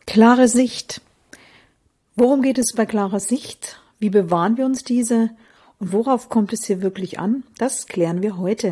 Klare Sicht. Worum geht es bei klarer Sicht? Wie bewahren wir uns diese? Und worauf kommt es hier wirklich an? Das klären wir heute.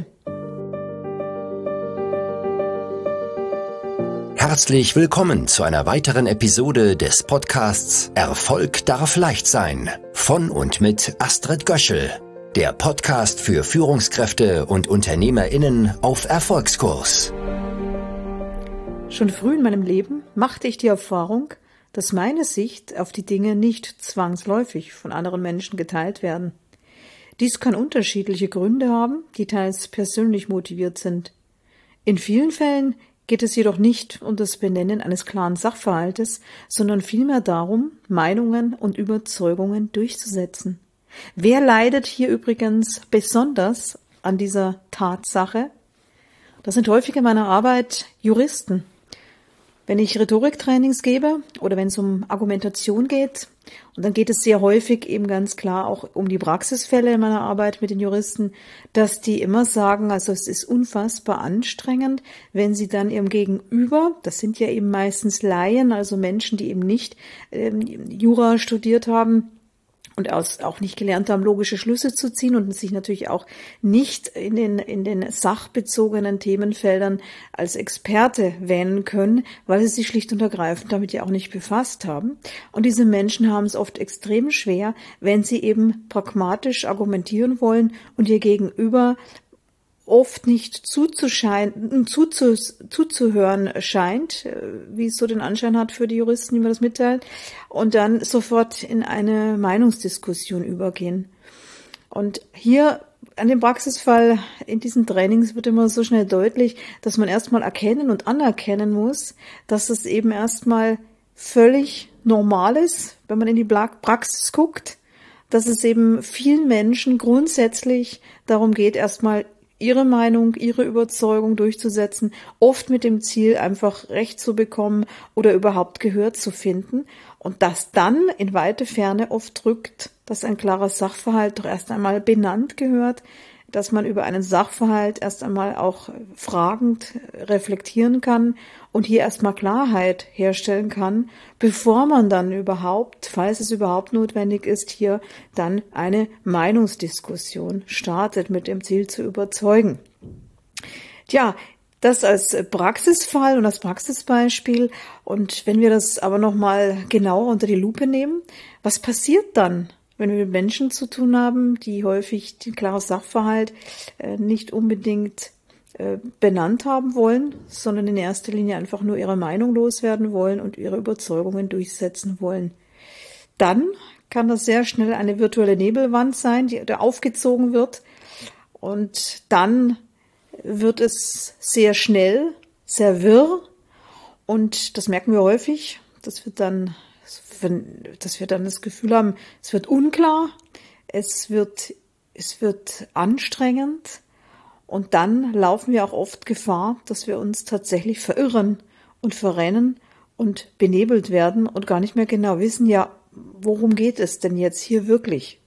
Herzlich willkommen zu einer weiteren Episode des Podcasts Erfolg darf leicht sein von und mit Astrid Göschel, der Podcast für Führungskräfte und UnternehmerInnen auf Erfolgskurs. Schon früh in meinem Leben machte ich die Erfahrung, dass meine Sicht auf die Dinge nicht zwangsläufig von anderen Menschen geteilt werden. Dies kann unterschiedliche Gründe haben, die teils persönlich motiviert sind. In vielen Fällen geht es jedoch nicht um das Benennen eines klaren Sachverhaltes, sondern vielmehr darum, Meinungen und Überzeugungen durchzusetzen. Wer leidet hier übrigens besonders an dieser Tatsache? Das sind häufig in meiner Arbeit Juristen. Wenn ich Rhetoriktrainings gebe oder wenn es um Argumentation geht, und dann geht es sehr häufig eben ganz klar auch um die Praxisfälle in meiner Arbeit mit den Juristen, dass die immer sagen, also es ist unfassbar anstrengend, wenn sie dann ihrem Gegenüber, das sind ja eben meistens Laien, also Menschen, die eben nicht Jura studiert haben, und auch nicht gelernt haben, logische Schlüsse zu ziehen und sich natürlich auch nicht in den sachbezogenen Themenfeldern als Experte wähnen können, weil sie sich schlicht und ergreifend damit ja auch nicht befasst haben. Und diese Menschen haben es oft extrem schwer, wenn sie eben pragmatisch argumentieren wollen und ihr Gegenüber oft nicht zuzuhören scheint, wie es so den Anschein hat für die Juristen, die mir das mitteilen, und dann sofort in eine Meinungsdiskussion übergehen. Und hier an dem Praxisfall in diesen Trainings wird immer so schnell deutlich, dass man erstmal erkennen und anerkennen muss, dass es eben erstmal völlig normal ist, wenn man in die Praxis guckt, dass es eben vielen Menschen grundsätzlich darum geht, erstmal ihre Meinung, ihre Überzeugung durchzusetzen, oft mit dem Ziel, einfach Recht zu bekommen oder überhaupt Gehör zu finden. Und das dann in weite Ferne oft rückt, dass ein klarer Sachverhalt doch erst einmal benannt gehört, dass man über einen Sachverhalt erst einmal auch fragend reflektieren kann und hier erstmal Klarheit herstellen kann, bevor man dann überhaupt, falls es überhaupt notwendig ist, hier dann eine Meinungsdiskussion startet mit dem Ziel zu überzeugen. Tja, das als Praxisfall und als Praxisbeispiel. Und wenn wir das aber nochmal genauer unter die Lupe nehmen, was passiert dann, wenn wir mit Menschen zu tun haben, die häufig den klaren Sachverhalt nicht unbedingt benannt haben wollen, sondern in erster Linie einfach nur ihre Meinung loswerden wollen und ihre Überzeugungen durchsetzen wollen? Dann kann das sehr schnell eine virtuelle Nebelwand sein, die da aufgezogen wird. Und dann wird es sehr schnell, sehr wirr. Und das merken wir häufig, dass wir dann das Gefühl haben, es wird unklar, es wird anstrengend, und dann laufen wir auch oft Gefahr, dass wir uns tatsächlich verirren und verrennen und benebelt werden und gar nicht mehr genau wissen, ja, worum geht es denn jetzt hier wirklich?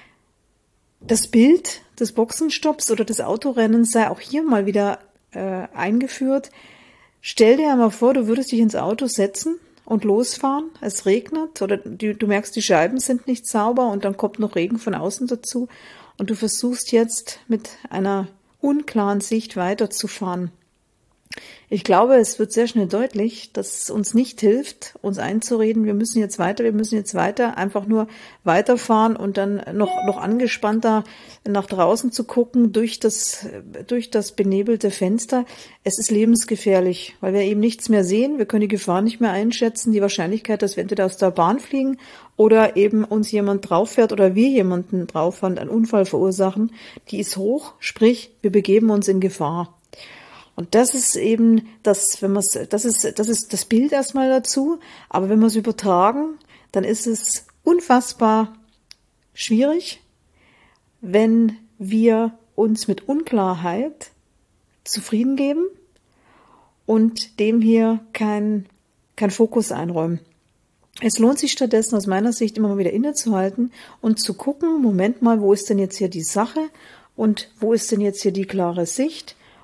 Das Bild des Boxenstopps oder des Autorennens sei auch hier mal wieder eingeführt. Stell dir einmal vor, du würdest dich ins Auto setzen und losfahren, es regnet oder du merkst, die Scheiben sind nicht sauber und dann kommt noch Regen von außen dazu und du versuchst jetzt mit einer unklaren Sicht weiterzufahren. Ich glaube, es wird sehr schnell deutlich, dass es uns nicht hilft, uns einzureden, wir müssen jetzt weiter, einfach nur weiterfahren und dann noch angespannter nach draußen zu gucken durch das benebelte Fenster. Es ist lebensgefährlich, weil wir eben nichts mehr sehen, wir können die Gefahr nicht mehr einschätzen, die Wahrscheinlichkeit, dass wir entweder aus der Bahn fliegen oder eben uns jemand drauf fährt oder wir jemanden drauf fahren, einen Unfall verursachen, die ist hoch, sprich, wir begeben uns in Gefahr. Und das ist eben das ist das Bild erstmal dazu. Aber wenn wir es übertragen, dann ist es unfassbar schwierig, wenn wir uns mit Unklarheit zufrieden geben und dem hier kein Fokus einräumen. Es lohnt sich stattdessen aus meiner Sicht immer mal wieder innezuhalten und zu gucken, Moment mal, wo ist denn jetzt hier die Sache und wo ist denn jetzt hier die klare Sicht?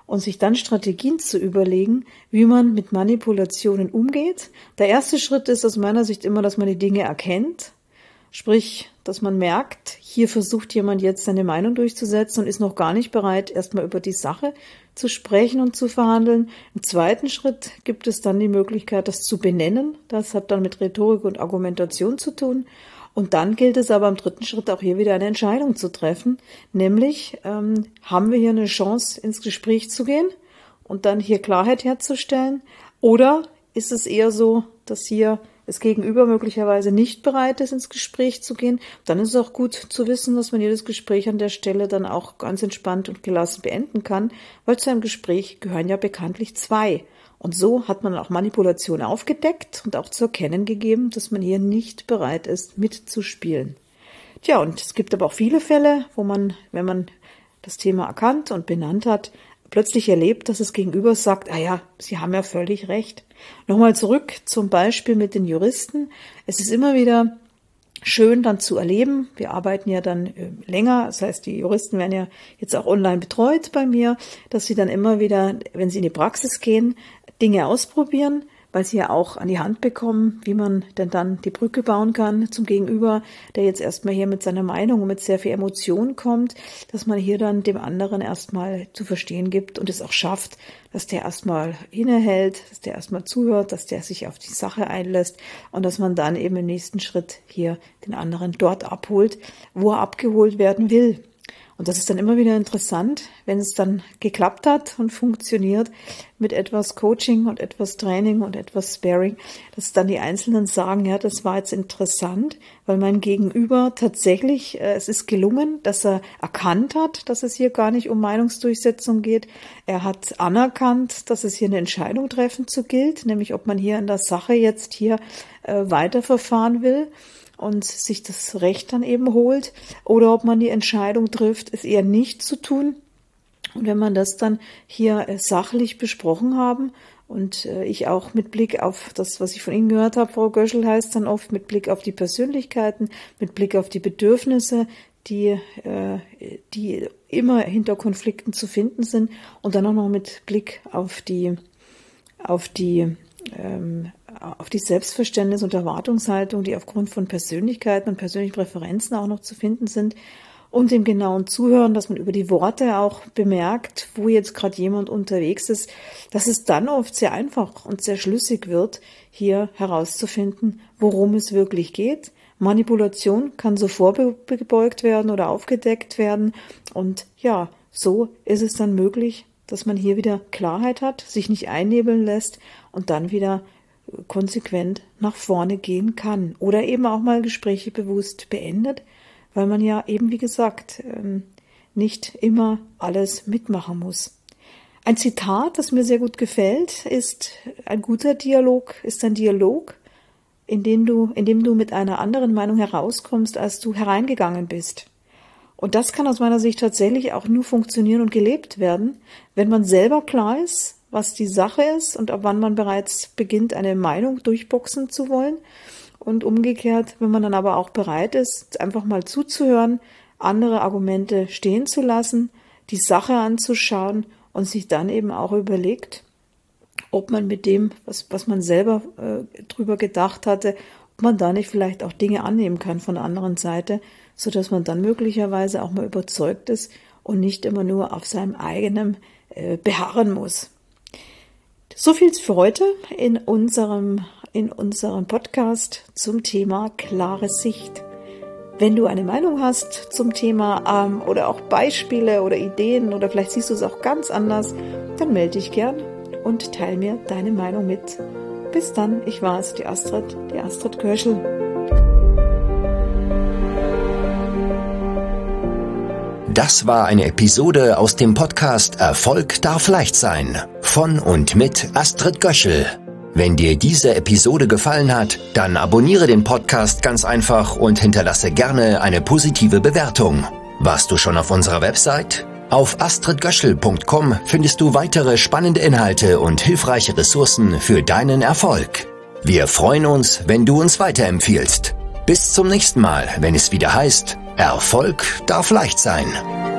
und sich dann Strategien zu überlegen, wie man mit Manipulationen umgeht. Der erste Schritt ist aus meiner Sicht immer, dass man die Dinge erkennt, sprich, dass man merkt, hier versucht jemand jetzt seine Meinung durchzusetzen und ist noch gar nicht bereit, erstmal über die Sache zu sprechen und zu verhandeln. Im zweiten Schritt gibt es dann die Möglichkeit, das zu benennen. Das hat dann mit Rhetorik und Argumentation zu tun. Und dann gilt es aber im dritten Schritt auch hier wieder eine Entscheidung zu treffen, nämlich haben wir hier eine Chance, ins Gespräch zu gehen und dann hier Klarheit herzustellen, oder ist es eher so, dass hier das Gegenüber möglicherweise nicht bereit ist, ins Gespräch zu gehen. Dann ist es auch gut zu wissen, dass man jedes Gespräch an der Stelle dann auch ganz entspannt und gelassen beenden kann, weil zu einem Gespräch gehören ja bekanntlich zwei. Und so hat man auch Manipulation aufgedeckt und auch zu erkennen gegeben, dass man hier nicht bereit ist, mitzuspielen. Tja, und es gibt aber auch viele Fälle, wo man, wenn man das Thema erkannt und benannt hat, plötzlich erlebt, dass das Gegenüber sagt, ah ja, Sie haben ja völlig recht. Nochmal zurück zum Beispiel mit den Juristen. Es ist immer wieder schön dann zu erleben. Wir arbeiten ja dann länger, das heißt, die Juristen werden ja jetzt auch online betreut bei mir, dass sie dann immer wieder, wenn sie in die Praxis gehen, Dinge ausprobieren, weil sie ja auch an die Hand bekommen, wie man denn dann die Brücke bauen kann zum Gegenüber, der jetzt erstmal hier mit seiner Meinung und mit sehr viel Emotion kommt, dass man hier dann dem anderen erstmal zu verstehen gibt und es auch schafft, dass der erstmal innehält, dass der erstmal zuhört, dass der sich auf die Sache einlässt und dass man dann eben im nächsten Schritt hier den anderen dort abholt, wo er abgeholt werden will. Und das ist dann immer wieder interessant, wenn es dann geklappt hat und funktioniert mit etwas Coaching und etwas Training und etwas Sparring, dass dann die Einzelnen sagen, ja, das war jetzt interessant, weil mein Gegenüber tatsächlich, es ist gelungen, dass er erkannt hat, dass es hier gar nicht um Meinungsdurchsetzung geht. Er hat anerkannt, dass es hier eine Entscheidung treffen zu gilt, nämlich ob man hier in der Sache jetzt hier weiterverfahren will und sich das Recht dann eben holt, oder ob man die Entscheidung trifft, es eher nicht zu tun. Und wenn man das dann hier sachlich besprochen haben und ich auch mit Blick auf das, was ich von Ihnen gehört habe, Frau Göschel, heißt dann oft mit Blick auf die Persönlichkeiten, mit Blick auf die Bedürfnisse, die immer hinter Konflikten zu finden sind, und dann auch noch mit Blick auf die Selbstverständnis und Erwartungshaltung, die aufgrund von Persönlichkeiten und persönlichen Präferenzen auch noch zu finden sind, und dem genauen Zuhören, dass man über die Worte auch bemerkt, wo jetzt gerade jemand unterwegs ist, dass es dann oft sehr einfach und sehr schlüssig wird, hier herauszufinden, worum es wirklich geht. Manipulation kann so vorgebeugt werden oder aufgedeckt werden, und ja, so ist es dann möglich, dass man hier wieder Klarheit hat, sich nicht einnebeln lässt und dann wieder konsequent nach vorne gehen kann oder eben auch mal Gespräche bewusst beendet, weil man ja eben, wie gesagt, nicht immer alles mitmachen muss. Ein Zitat, das mir sehr gut gefällt, ist: Ein guter Dialog ist ein Dialog, in dem du mit einer anderen Meinung herauskommst, als du hereingegangen bist. Und das kann aus meiner Sicht tatsächlich auch nur funktionieren und gelebt werden, wenn man selber klar ist, was die Sache ist und ab wann man bereits beginnt, eine Meinung durchboxen zu wollen. Und umgekehrt, wenn man dann aber auch bereit ist, einfach mal zuzuhören, andere Argumente stehen zu lassen, die Sache anzuschauen und sich dann eben auch überlegt, ob man mit dem, was man selber drüber gedacht hatte, ob man da nicht vielleicht auch Dinge annehmen kann von der anderen Seite, sodass man dann möglicherweise auch mal überzeugt ist und nicht immer nur auf seinem eigenen beharren muss. So viel für heute in unserem Podcast zum Thema klare Sicht. Wenn du eine Meinung hast zum Thema oder auch Beispiele oder Ideen oder vielleicht siehst du es auch ganz anders, dann melde dich gern und teile mir deine Meinung mit. Bis dann, ich war's, die Astrid Göschel. Das war eine Episode aus dem Podcast Erfolg darf leicht sein von und mit Astrid Göschel. Wenn dir diese Episode gefallen hat, dann abonniere den Podcast ganz einfach und hinterlasse gerne eine positive Bewertung. Warst du schon auf unserer Website? Auf astridgöschel.com findest du weitere spannende Inhalte und hilfreiche Ressourcen für deinen Erfolg. Wir freuen uns, wenn du uns weiterempfiehlst. Bis zum nächsten Mal, wenn es wieder heißt, Erfolg darf leicht sein.